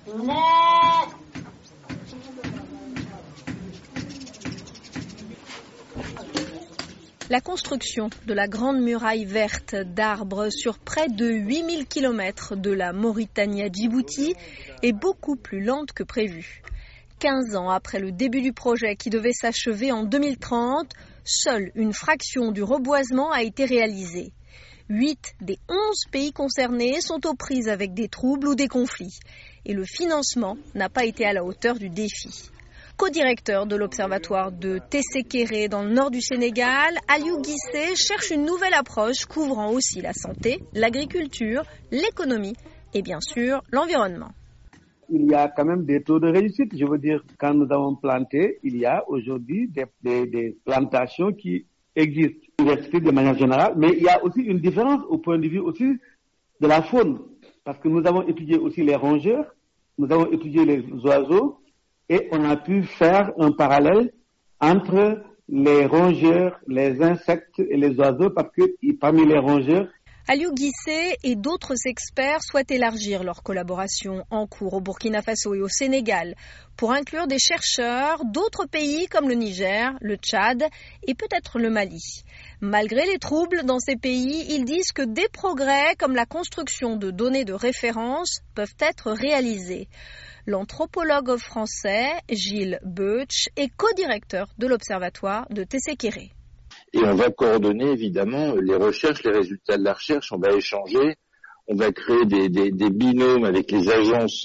La construction de la Grande Muraille verte d'arbres sur près de 8000 km de la Mauritanie à Djibouti est beaucoup plus lente que prévu. 15 ans après le début du projet qui devait s'achever en 2030, seule une fraction du reboisement a été réalisée. 8 des 11 pays concernés sont aux prises avec des troubles ou des conflits. Et le financement n'a pas été à la hauteur du défi. Co-directeur de l'observatoire de Tessékéré dans le nord du Sénégal, Aliou Guissé cherche une nouvelle approche couvrant aussi la santé, l'agriculture, l'économie et bien sûr l'environnement. Il y a quand même des taux de réussite. Je veux dire, quand nous avons planté, il y a aujourd'hui des plantations qui existent de manière générale, mais il y a aussi une différence au point de vue aussi de la faune, parce que nous avons étudié aussi les rongeurs, nous avons étudié les oiseaux, et on a pu faire un parallèle entre les rongeurs, les insectes et les oiseaux, parce que parmi les rongeurs, Aliou Guissé et d'autres experts souhaitent élargir leur collaboration en cours au Burkina Faso et au Sénégal pour inclure des chercheurs d'autres pays comme le Niger, le Tchad et peut-être le Mali. Malgré les troubles dans ces pays, ils disent que des progrès comme la construction de données de référence peuvent être réalisés. L'anthropologue français Gilles Beutsch est co-directeur de l'observatoire de Tessékéré. Et on va coordonner évidemment les recherches, les résultats de la recherche, on va échanger, on va créer des binômes avec les agences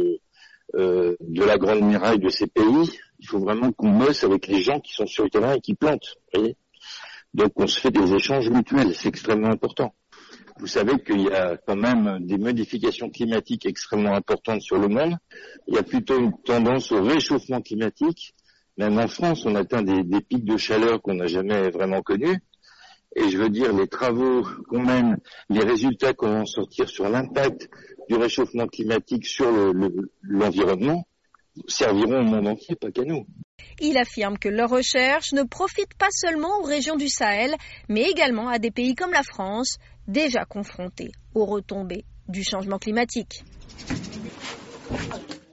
de la Grande Muraille de ces pays. Il faut vraiment qu'on bosse avec les gens qui sont sur le terrain et qui plantent. Vous voyez, donc on se fait des échanges mutuels, c'est extrêmement important. Vous savez qu'il y a quand même des modifications climatiques extrêmement importantes sur le monde. Il y a plutôt une tendance au réchauffement climatique. Même en France, on atteint des pics de chaleur qu'on n'a jamais vraiment connus. Et je veux dire, les travaux qu'on mène, les résultats qu'on va en sortir sur l'impact du réchauffement climatique sur l'environnement serviront au monde entier, pas qu'à nous. Il affirme que leurs recherches ne profitent pas seulement aux régions du Sahel, mais également à des pays comme la France, déjà confrontés aux retombées du changement climatique.